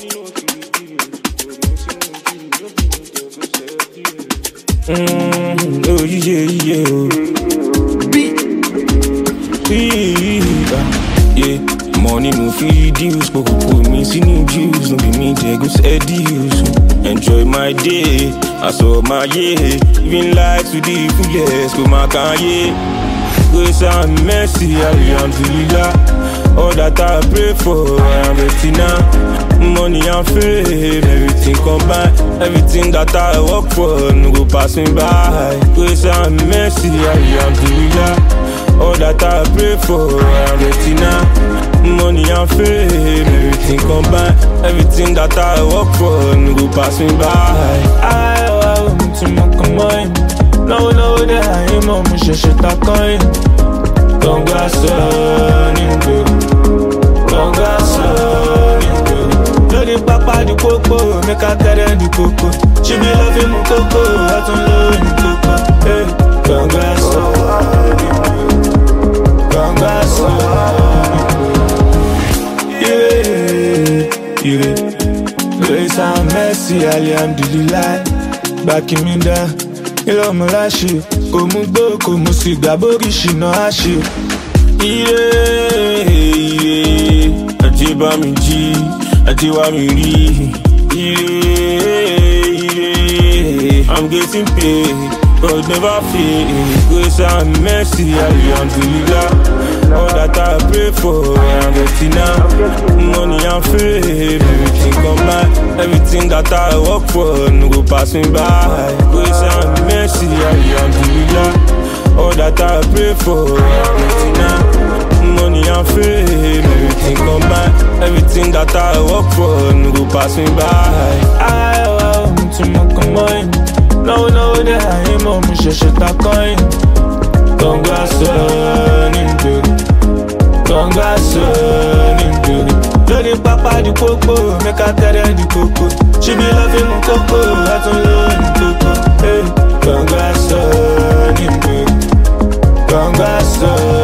Oh yeah. Yeah, money no feed you, spoke put me singing juice, no be me they go said use. Enjoy my day, I saw my year, even like to the fullest, go my kanye. Grace and mercy, alhamdulillah. All that I pray for, I'm getting now. Money and fame, everything combined. Everything that I work for, no go pass me by. Grace and mercy, alhamdulillah. All that I pray for, I'm getting now. Money and fame, everything combined. Everything that I work for, no go pass me by. I want to make a mind. No, that I am on my shit, I can't. Congrats on you, congrats on you. Lórí pápá di kókó, make I tell them di kókó. She be loving me kókó, I don't love you kókó. Hey, congrats on you, congrats on you. Grace and mercy, alhamdulillah. Backing me down. Ilé ọmọ láṣẹ, kò mú gbó, kò mú sìgá, bórí ṣìnà àṣẹ. Ire, àti bá mi jí, àti wá mi rí. Ire, I'm getting paid, but never fail. Grace and mercy, alhamdulillah. All that I pray for, I'm getting now. Money and fame, everything combined. Everything that I work for, no go pass me by. Grace and mercy, alhamdulillah. All that I pray for, I'm getting now. Money and fame, everything combined. Everything that I work for, no go pass me by. I want to make a mind. No, that I am on my shit, I can't. Congrats on you, congrats on you. Lórí pápá di kókó, make I tell them di kókó. She be loving me kókó, I don't love you kókó. Hey, congrats on you, congrats on you.